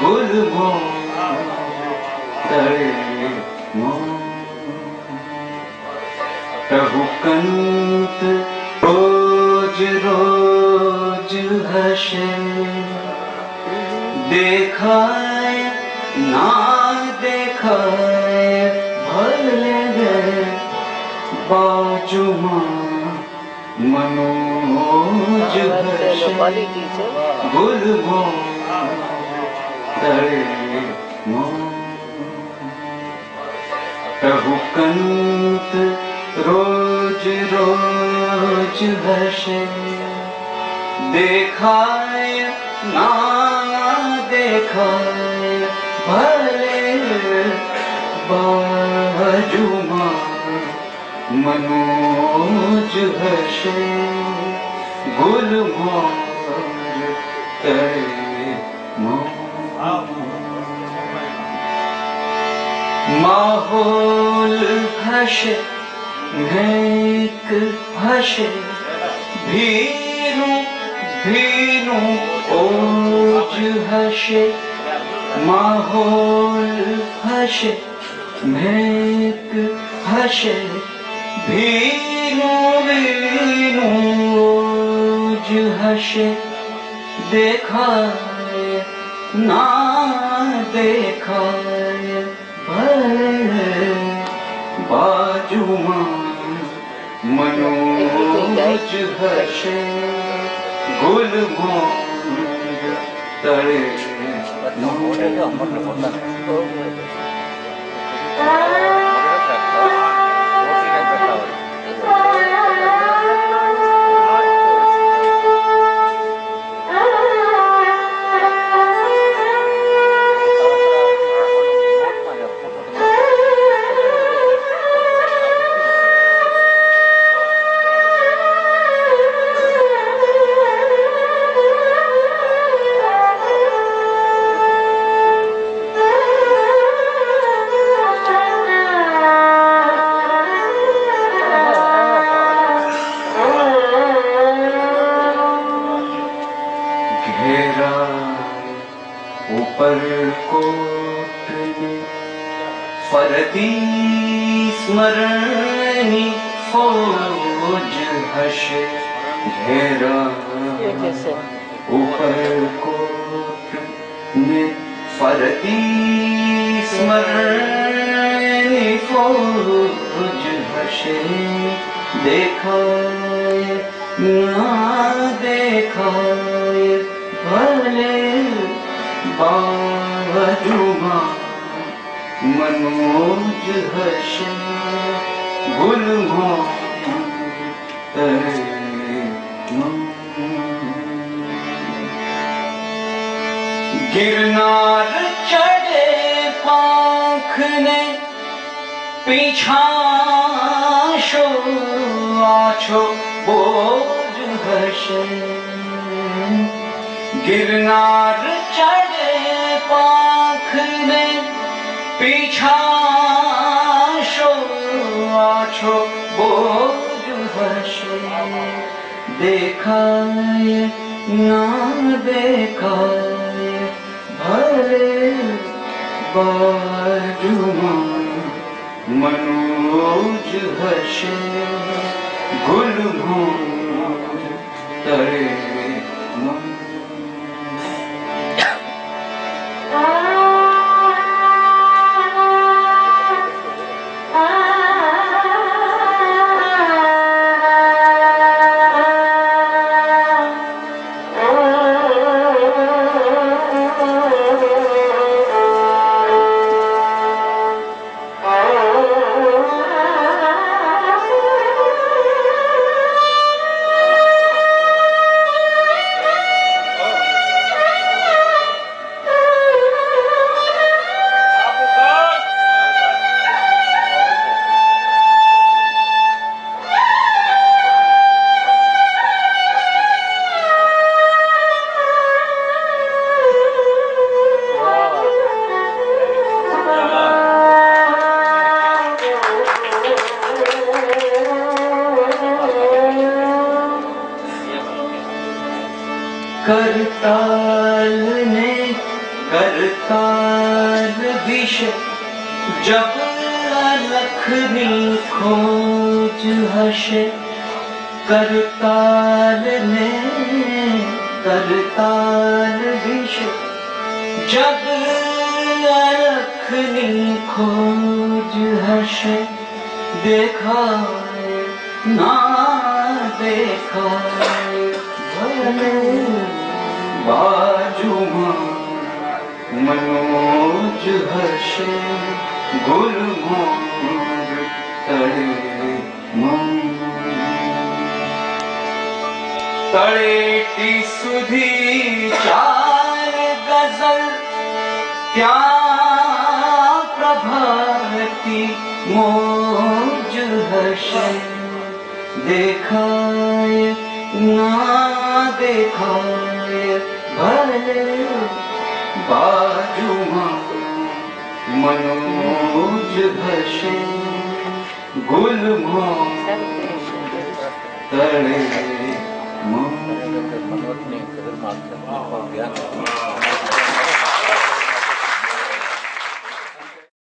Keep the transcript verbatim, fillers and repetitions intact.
गुल मोर तड़े मोर प्रभु कंत रोज रोज हसे देखाए ना देखाए भले गए बाजुमा मनोज हसे गुल मोर तड़े मोर प्रभु कंत रोज रोज हसे देखाए ना देखाए भले बाजुमा मनोज हसे गुल मोर तड़े मोर माहौल हसे नेक हसे भीरू भीरू ओज हसे माहौल हसे नेक हसे भीरू भीरू ओज हसे देखाए ना देखाए भले बाजुमा मनोज हसे गुल मोर तड़े ऊपर कोट में फरती स्मरणी फौज हसे घेरा ऊपर कोट में फरती स्मरणी फौज हसे देखाए ना देखाए भले बाजुमा मनोज हसे गुल मोर तड़े मोर गिरनार चढ़े पाख ने पीछा शो आछो बोझ हसे गिरनार चढ़े पाख ने पीछा शो आछो बोझ हसे देखाए ना देखाए भले बाजुमा मनोज हसे गुल मोर तड़े मोर करताल विष जब अलखनी खोज हर्षे करताल में करताल विष जब अलखनी खोज हर्षे देखा ना देखा भले बाजू मनोज हर्षे गुलमोद तड़े तड़ेटी सुधी चार गजल क्या प्रभाती मोज हर्षे देखाय ना देखाय भले बाजू मनोज हर्षे गुलमोद तड़े